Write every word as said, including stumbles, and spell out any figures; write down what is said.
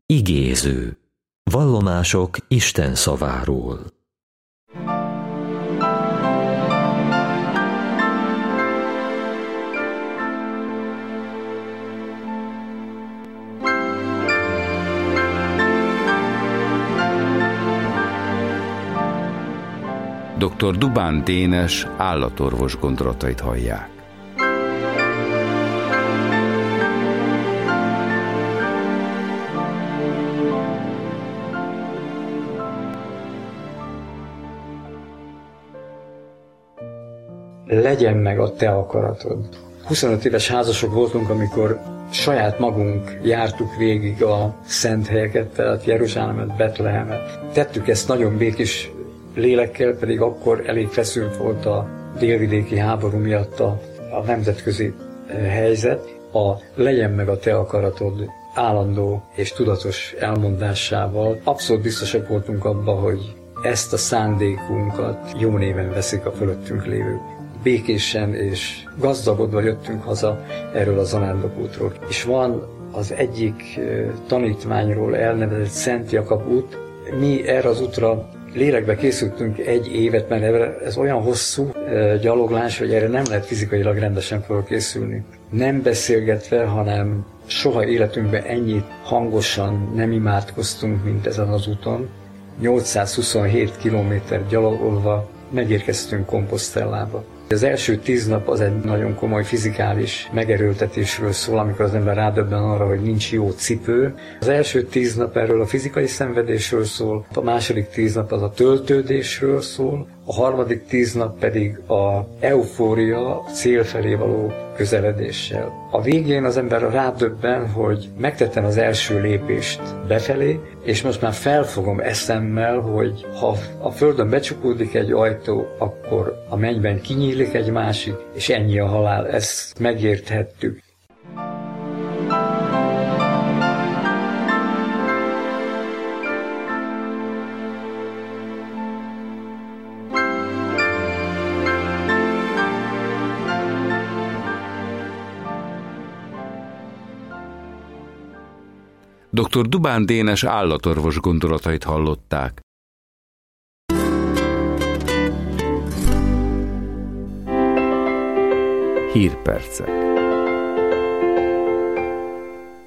Igéző. Vallomások Isten szaváról. doktor Dubán Dénes állatorvos gondolatait hallják. Legyen meg a te akaratod. huszonöt éves házasok voltunk, amikor saját magunk jártuk végig a szent helyeket, tehát Jeruzsálemet, Betlehemet. Tettük ezt nagyon békés lélekkel, pedig akkor elég feszült volt a délvidéki háború miatt a, a nemzetközi helyzet. A legyen meg a te akaratod állandó és tudatos elmondásával abszolút biztosak voltunk abban, hogy ezt a szándékunkat jó néven veszik a fölöttünk lévők. Békésen és gazdagodva jöttünk haza erről a zarándokútról. És van az egyik tanítványról elnevezett Szent Jakab út. Mi erre az útra lélekbe készültünk egy évet, mert ez olyan hosszú gyaloglás, hogy erre nem lehet fizikailag rendesen felkészülni. Nem beszélgetve, hanem soha életünkben ennyit hangosan nem imádkoztunk, mint ezen az úton. nyolcszázhuszonhét kilométer gyalogolva megérkeztünk Komposztellába. Az első tíz nap az egy nagyon komoly fizikális megerőltetésről szól, amikor az ember rádöbben arra, hogy nincs jó cipő. Az első tíz nap erről a fizikai szenvedésről szól, a második tíz nap az a töltődésről szól, a harmadik tíz nap pedig a eufória cél felé való közeledéssel. A végén az ember rádöbben, hogy megtettem az első lépést befelé, és most már felfogom eszemmel, hogy ha a földön becsukódik egy ajtó, akkor a mennyben kinyílik egy másik, és ennyi a halál. Ezt megérthettük. doktor Dubán Dénes állatorvos gondolatait hallották. Hírpercek.